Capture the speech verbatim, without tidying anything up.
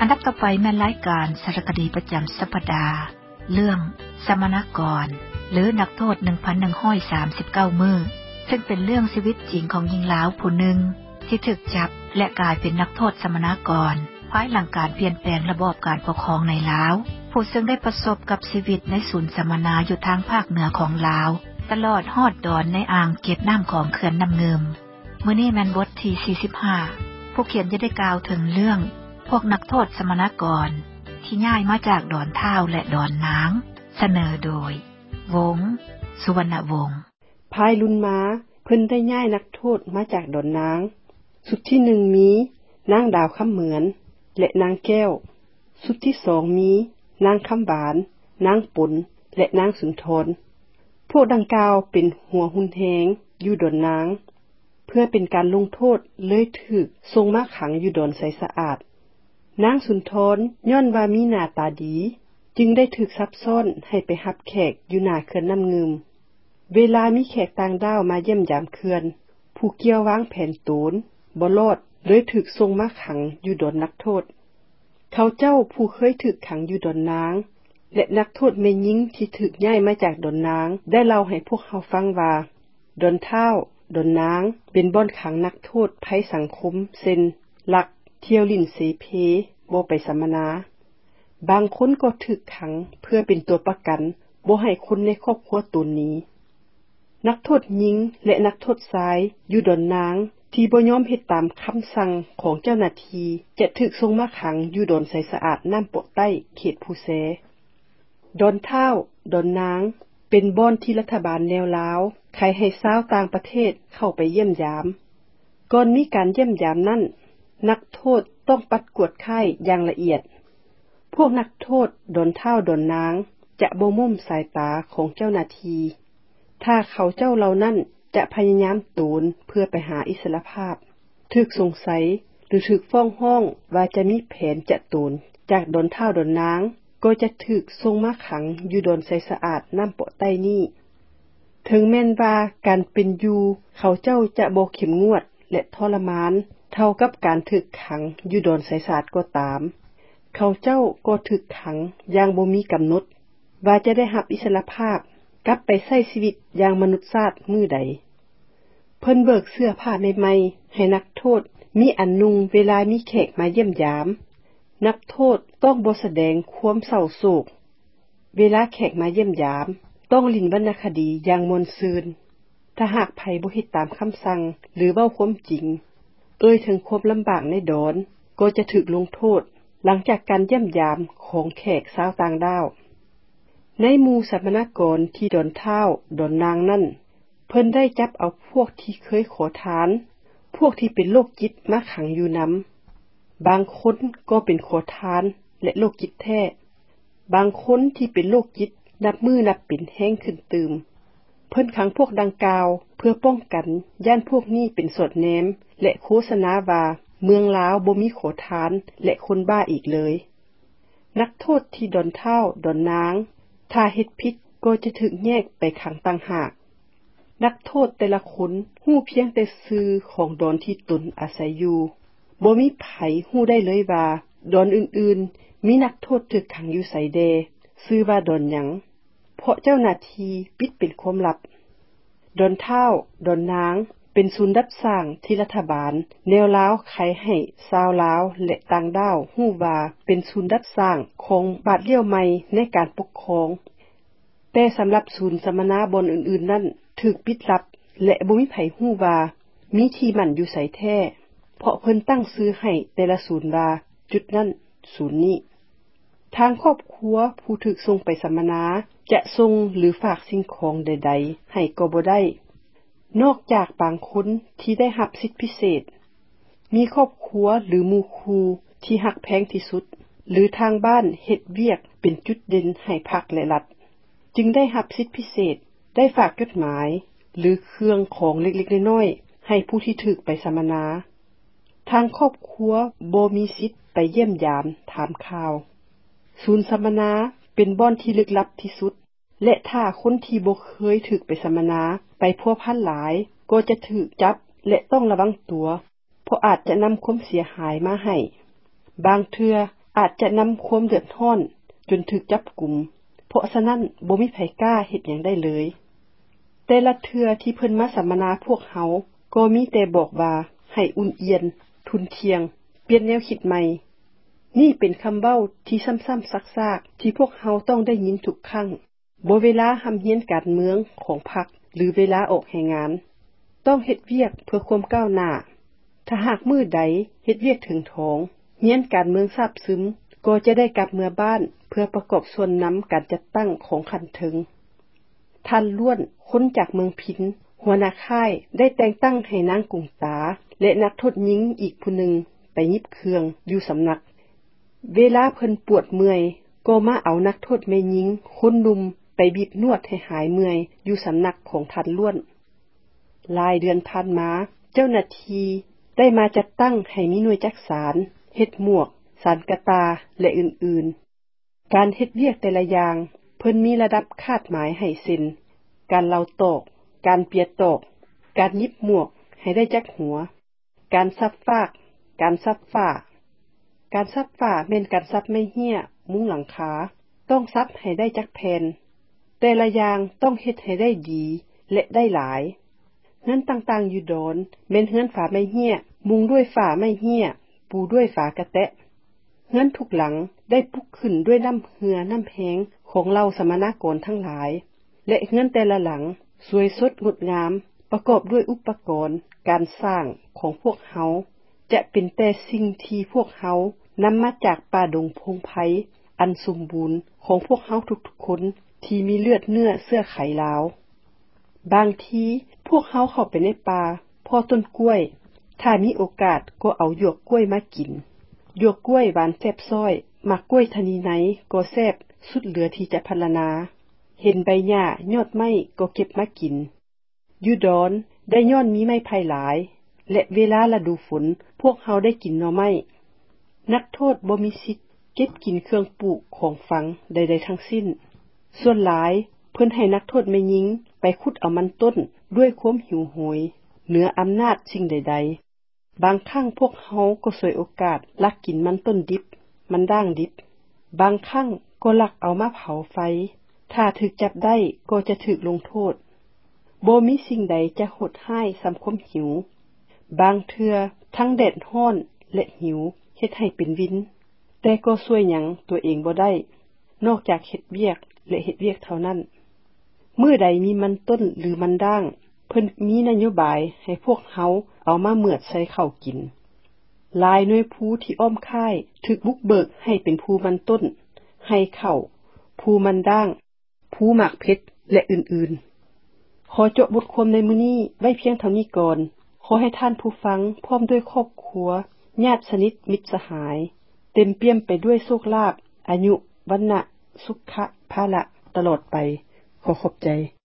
ดับต่อไปแม่นรายการสารคดีประจำสัปดาห์เรื่องสมณกรหรือนักโทษ หนึ่งพันหนึ่งร้อยสามสิบเก้า มื้อซึ่งเป็นเรื่องชีวิตจริงของหญิงลาวผู้หนึ่งที่ถูกจับและกลายเป็นนักโทษสมณกรภายหลังการเปลี่ยนแปลงระบอบการปกครองในลาวผู้ซึ่งได้ประสบกับชีวิตในศูนย์สัมมนาอยู่ทางภาคเหนือของลาวตลอดฮอดดอนในอ่างเก็บน้ำของเขื่อนน้ำเงิมมื้อนี้แม่นบทที่สี่สิบห้าผู้เขียนจะได้กล่าวถึงเรื่องพวกนักโทษสมณกรที่ย้ายมาจากดอนเท่าและดอนนางเสนอโดยวงสุวรรณวงศ์ภายรุ่นมาเพิ่นได้ย้ายนักโทษมาจากดอนนางสุดที่หนึ่งมีนางดาวคำเหมือนและนางแก้วสุดที่สองมีนางคำหวานนางปุนและนางสุนทรพวกดังกล่าวเป็นหัวหุนแฮงอยู่ดอนนางเพื่อเป็นการลงโทษเลยถูกส่งมาขังอยู่ดอนใสสะอาดนางสุนทรย้อนว่ามีหน้าตาดีจึงได้ถูกซับซ้อนให้ไปรับแขกอยู่หน้าเขื่อนน้ำงึมเวลามีแขกต่างดาวมาเยี่ยมยามเขื่อนผู้เกี่ยววางแผนโตนบ่รอดเลยถูกส่งมาขังอยู่ดอนนักโทษเขาเจ้าผู้เคยถูกขังอยู่ดอนนางและนักโทษแม่หญิงที่ถูกย้ายมาจากดอนนางได้เล่าให้พวกเขาฟังว่าดอนเท่าดอนนางเป็นบ่อนขังนักโทษภัยสังคมเช่นลักเที่ยวลิ้นเสเพบ่ไปสัมมนาบางคนก็ถูกขังเพื่อเป็นตัวประกันบ่ให้คนในครอบครัวตนหนีนักโทษหญิงและนักโทษชายอยู่ดอนนางที่บ่ยอมเฮ็ดตามคำสั่งของเจ้าหน้าที่จะถูกส่งมาขังอยู่ดอนใสสะอาดน้ำโปะใต้เขตภูแซดอนเท่าดอนนางเป็นบ่อนที่รัฐบาลแนวลาวใครให้ชาวต่างประเทศเข้าไปเยี่ยมยามก่อนมีการเยี่ยมยามนั้นนักโทษต้องปัดกวดไข้อย่างละเอียดพวกนักโทษดอนเท่าดอนนางจะบ่มุ่มสายตาของเจ้าหน้าที่ถ้าเขาเจ้าเหล่านั้นจะพยายามตูนเพื่อไปหาอิสรภาพถูกสงสัยหรือถูกฟ้องห้องว่าจะมีแผนจะตูนจากดอนเท่าดอนนางก็จะถูกส่งมาขังอยู่ดอนใสสะอาดน้ำโปะใต้นี้ถึงแม้นว่าการเป็นอยู่เขาเจ้าจะบ่เข้มงวดและทรมานเท่ากับการถูกขังอยู่ดอนใสสะอาดก็ตามเขาเจ้าก็ถูกขังอย่างบ่มีกำหนดว่าจะได้รับอิสรภาพกลับไปใช้ชีวิตอย่างมนุษย์ชาติมื้อใดเพิ่นเบิกเสื้อผ้าใหม่ๆให้นักโทษมีอันนุ่งเวลามีแขกมาเยี่ยมยามนักโทษต้องบ่แสดงความเศร้าโศกเวลาแขกมาเยี่ยมยามต้องลิ้นวรรณคดีอย่างม่วนซื่นถ้าหากไผบ่เฮ็ดตามคำสั่งหรือเว้าความจริงเอ่ยถึงความลำบากในดอนก็จะถูกลงโทษหลังจากการเยี่ยมยามของแขกชาวต่างดาวในหมู่สมณกรที่ดอนเท่าดอนนางนั่นเพิ่นได้จับเอาพวกที่เคยขอทานพวกที่เป็นโรคจิตมาขังอยู่นำบางคนก็เป็นขอทานและโรคจิตแท้บางคนที่เป็นโรคจิตนับมือนับเป็นแห้งขึ้นตืมเพิ่นขังพวกดังกล่าวเพื่อป้องกันย่านพวกนี้เป็นสอดแนมและโฆษณาว่าเมืองลาวบ่มีขอทานและคนบ้าอีกเลยนักโทษที่ดอนเท่าดอนนางถ้าเฮ็ดผิดก็จะถูกแยกไปขังต่างหากนักโทษแต่ละคนฮู้เพียงแต่ชื่อของดอนที่ตนอาศัยอยู่บ่มีไผฮู้ได้เลยว่าดอนอื่นๆมีนักโทษถูกขังอยู่ไสแดชื่อว่าดอนหยังเพราะเจ้าหน้าที่ปิดเป็นความลับดอนเท่าดอนนางเป็นศูนย์รับสร้างที่รัฐบาลแนวลาวใครให้ชาวลาวและต่างดาวฮู้ว่าเป็นศูนย์รับสร้างของบาทเลี้ยวใหม่ในการปกครองแต่สำหรับศูนย์สัมมนาบอนอื่นๆนั้นถูกปิดลับและบ่มีไผฮู้ว่ามีที่มั่นอยู่ไสแท้เพราะเพิ่นตั้งชื่อให้แต่ละศูนย์ว่าจุดนั้นศูนย์นี้ทางครอบครัวผู้ถูกส่งไปสัมมนาจะส่งหรือฝากสิ่งของใดๆให้ก็บ่ได้นอกจากบางคนที่ได้รับสิทธิพิเศษมีครอบครัวหรือหมู่คู่ที่ฮักแพงที่สุดหรือทางบ้านเฮ็ดเวียกเป็นจุดเด่นให้พรรคและรัฐจึงได้รับสิทธิพิเศษได้ฝากจดหมายหรือเครื่องของเล็กๆน้อยๆให้ผู้ที่ถูกไปสัมมนาทางครอบครัวบ่มีสิทธิ์ไปเยี่ยมยามถามข่าวศูนย์สัมมนาเป็นบ่อนที่ลึกลับที่สุดและถ้าคนที่บ่เคยถูกไปสัมมนาไปพัวพันหลายก็จะถูกจับและต้องระวังตัวเพราะอาจจะนำความเสียหายมาให้บางเทื่ออาจจะนําความเดือดร้อนจนถึกจับกุมเพราะฉะนั้นบ่มีไผกล้าเฮ็ดหยังได้เลยแต่ละเทื่อที่เพิ่นมาสัมมนาพวกเฮาก็มีแต่บอกว่าให้อุ่นเอียนทุนเทียงเปลี่ยนแนวคิดใหม่นี่เป็นคำเว้าที่ซ้ำๆซักๆที่พวกเฮาต้องได้ยินทุกครั้งบ่เวลาหำเฮียนการเมืองของพรรคหรือเวลาออกแห่งงานต้องเฮ็ดเวียกเพื่อความก้าวหน้าถ้าหากมื้อใดเฮ็ดเวียกถึงทองเฮียนการเมืองทราบซึ้มก็จะได้กลับเมือบ้านเพื่อประกอบส่วนนําการจัดตั้งของขันถึงท่านล้วนคนจากเมืองพินหัวหน้าค่ายได้แต่งตั้งให้นางกุงตาและนักโทษหญิงอีกผู้หนึ่งไปยิบเครื่องอยู่สำนักเวลาเพิ่นปวดเมื่อยก็มาเอานักโทษแม่หญิงคนหนุ่มไปบีบนวดให้หายเมื่อยอยู่สำนักของท่านล้วนหลายเดือนผ่านมาเจ้าหน้าที่ได้มาจัดตั้งให้มีหน่วยจักสารเฮ็ดหมวกสารกะตาและอื่นๆการเฮ็ดเวียกแต่ละอย่างเพิ่นมีระดับคาดหมายให้เซ็นการเล่าตอกการเปียตอกการยิบหมวกให้ได้จักหัวการซับฟากการซับฝ้าการซับฝ้าแม่นการซับไม้เหี้ยมุ้งหลังคาต้องซับให้ได้จักแผ่นแต่ละอย่างต้องเฮ็ดให้ได้ดีและได้หลายเฮือนต่างๆอยู่ดอนแม่นเฮือนฝาไม้เหี้ยมุงด้วยฝาไม้เหี้ยปูด้วยฝากระแตะเฮือนทุกหลังได้ปุกขึ้นด้วยน้ำเหือน้ำแหงของเหล่าสมณกรทั้งหลายและเฮือนแต่ละหลังสวยสดงดงามประกอบด้วยอุปกรณ์การสร้างของพวกเฮาจะเป็นแต่สิ่งที่พวกเฮานํามาจากป่าดงพงไพอันสมบูรณ์ของพวกเฮาทุกๆคนที่มีเลือดเนื้อเสื้อไขลาวบางทีพวกเฮาเข้าไปในป่าพอต้นกล้วยถ้ามีโอกาสก็เอาหยวกกล้วยมากินหยวกกล้วยหวานแซ่บซ้อยมักกล้วยทนีไหนก็แซ่บสุดเหลือที่จะพรรณนาเห็นใบหญ้ายอดไม้ก็เก็บมากินอยู่ดอนได้ย้อนมีไม้ไผ่หลายและเวลาฤดูฝนพวกเฮาได้กินหน่อไม้นักโทษบ่มีสิทธิ์เก็บกินเครื่องปลูกของฝังใดๆทั้งสิ้นส่วนหลายเพิ่นให้นักโทษแม่หญิงไปขุดเอามันต้นด้วยความหิวโหยเหนืออำนาจสิ่งใดๆบางครั้งพวกเฮาก็สวยโอกาสลักกินมันต้นดิบมันด่างดิบบางครั้งก็ลักเอามาเผาไฟถ้าถึกจับได้ก็จะถึกลงโทษบ่มีสิ่งใดจะโหดร้ายสำความหิวบางเทื่อทั้งแดดร้อนและหิวเฮ็ดให้เป็นวินแต่ก็ช่วยหยังตัวเองบ่ได้นอกจากเฮ็ดเวียกและเฮ็ดเวียกเท่านั้นเมื่อใดมีมันต้นหรือมันด่างเพิ่นมีนโยบายให้พวกเฮาเอามาเหมือดใส่ข้าวกินหลายหน่วยภูที่อ้อมค่ายถึกบุกเบิกให้เป็นภูมันต้นให้ข้าวภูมันด่างภูหมากเพชรและอื่นๆขอจบบทความในมื้อนี้ไว้เพียงเท่านี้ก่อนขอให้ท่านผู้ฟังพร้อมด้วยครอบครัวญาติสนิทมิตรสหายเต็มเปี่ยมไปด้วยโชคลาภอายุวรรณะสุขะภาละตลอดไปขอขอบใจ